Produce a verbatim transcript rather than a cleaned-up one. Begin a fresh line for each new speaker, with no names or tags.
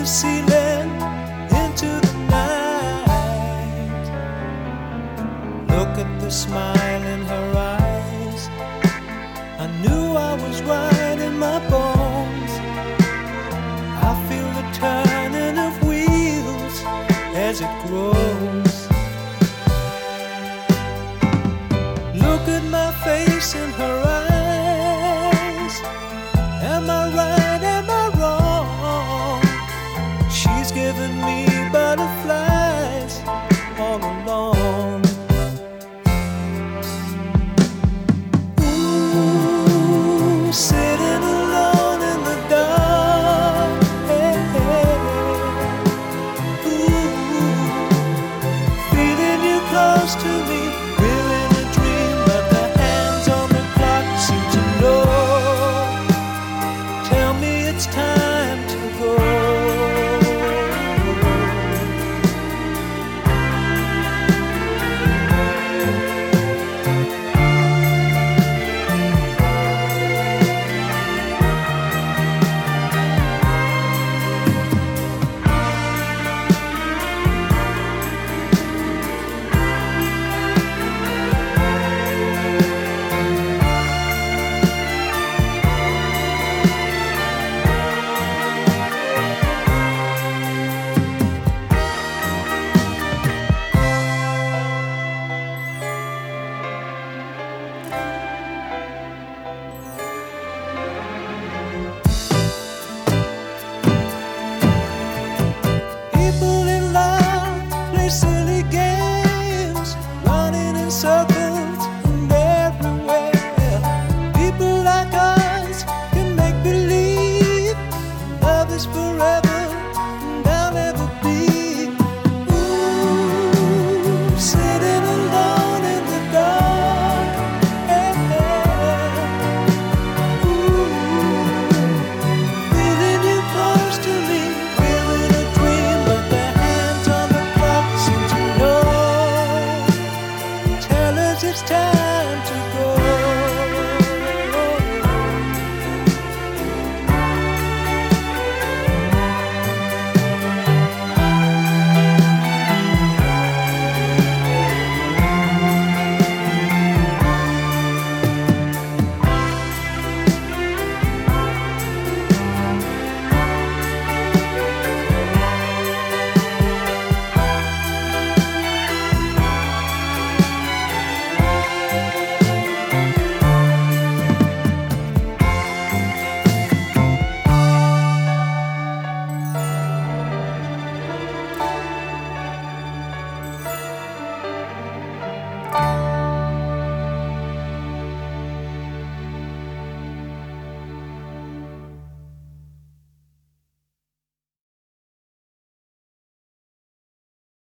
the ceiling, into the night. Look at the smile in her eyes. I knew I was right in my bones. I feel the turning of wheels as it grows. Look at my face in her eyes. Am I right? Am I wrong? She's given me butterflies all along. Ooh, sitting alone in the dark. Hey, hey. Ooh, feeling you close to me. It's time to go. Silly games, running in circles and everywhere. People like us can make believe love is forever.